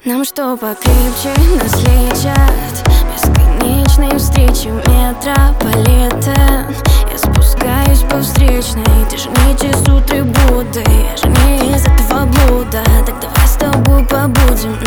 Нам что покрепче нас лечат бесконечные встречи метрополитен. Я спускаюсь по встречной, ты же не те сутры Будды, я же не из этого блуда. Так давай с тобой побудем